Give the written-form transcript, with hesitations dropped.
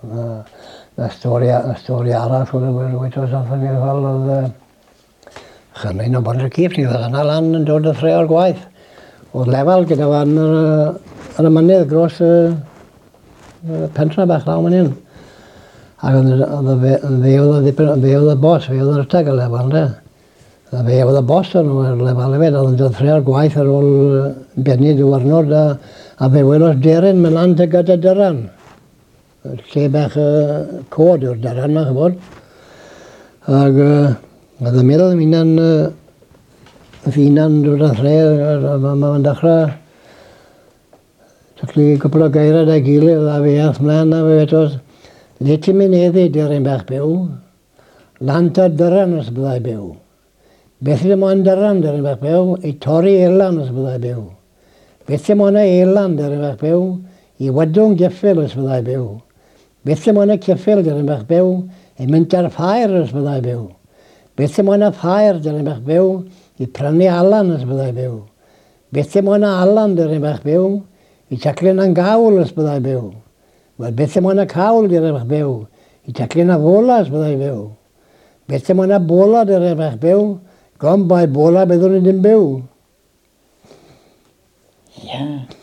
Y stori arall oedd weithos athyn ni fel oedd chynnu o bod yr cip ni oedd yna lan yn dod y thre o'r gwaith. Oedd lefel gyda fan yn y mynydd gros pentra bach law man hyn. Ac fe oedd y bos, fe oedd yr teg y lefel, de. Fe oedd y bos yn o'r lefel hefyd, oedd yn dod thre o'r gwaith ar ôl benni diwrnod a fe welos deryn mynd lan te gyda dyran. Lle bach cod yw'r dyran yma, chybod. Ac oedd y meddwl fi'n dod â thre, mae'n dechrau taclu cwpl o geiriau da gilydd a fe ath mlaen a fe wetos le ti'n mynd heddi deryn bach byw? Lant o dyran os byddai byw. Beth ydym o'n dyran deryn bach byw? I torri elan os byddai byw. Beth ydym o'n elan deryn bach byw? I wedwng geffil os byddai byw. Beth ydym o'n ceffil deryn bach byw? I mynd ar ffair os byddai byw. Beth ydym o'n ffair deryn bach byw? I prynu alan os byddai byw. Beth ydym o'n alan deryn bach byw? I taclu'n gawl os byddai byw. Wel, beth ydym o'n cawl deryn bach byw? I taclu'n fola os byddai byw. Beth ydym o'n bola deryn bach byw? Gom bai bola byddwn i ddim byw. Ja.